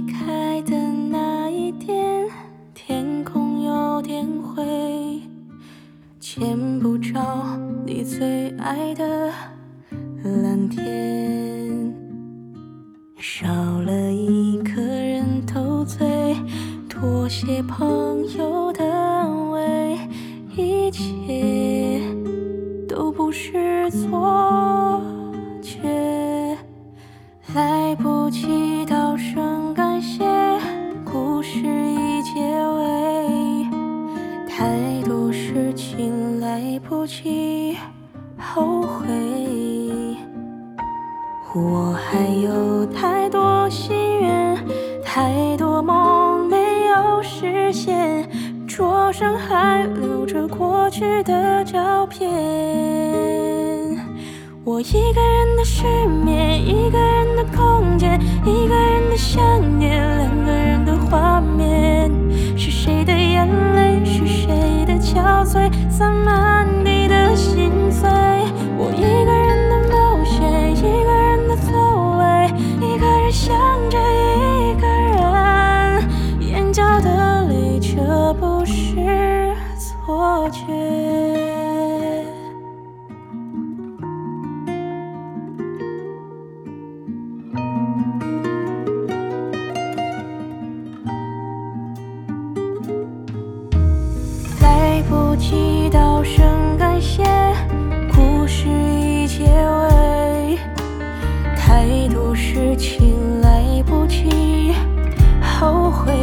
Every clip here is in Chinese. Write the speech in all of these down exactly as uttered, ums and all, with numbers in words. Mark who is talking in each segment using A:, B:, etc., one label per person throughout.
A: 离开的那一天，天空有点灰，见不着你最爱的蓝天，少了一个人头醉，妥协朋友的安慰，一切都不是错觉，来不及道声感谢，故事已结尾，太多事情来不及后悔，我还有太多心愿，太多梦没有实现，桌上还留着过去的照片，我一个人的失眠，一个人的空间，一个人的想念，两个人的画面，是谁的眼泪，是谁的憔悴，洒满地的心碎，我一个人的冒险，一个人的座位，一个人想着一个人，眼角的泪，这不是错觉。来不及道声感谢，故事已结尾，太多事情来不及后悔，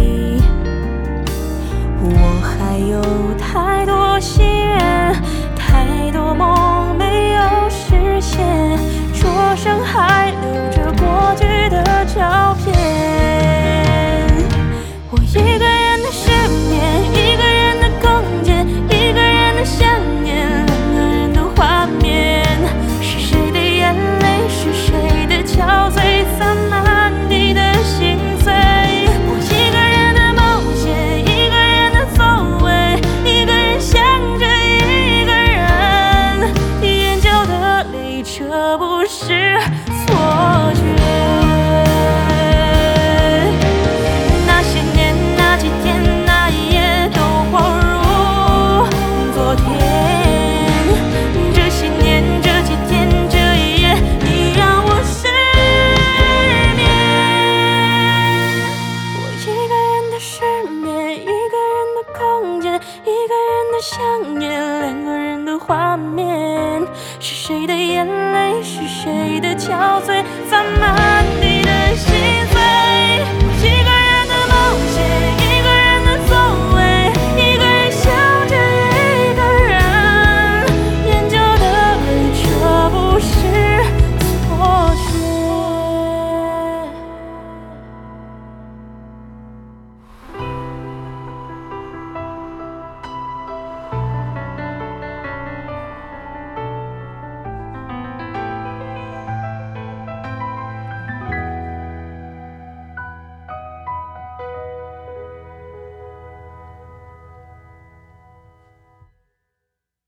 A: 我还有太多心愿，太多梦没有实现，桌上还留着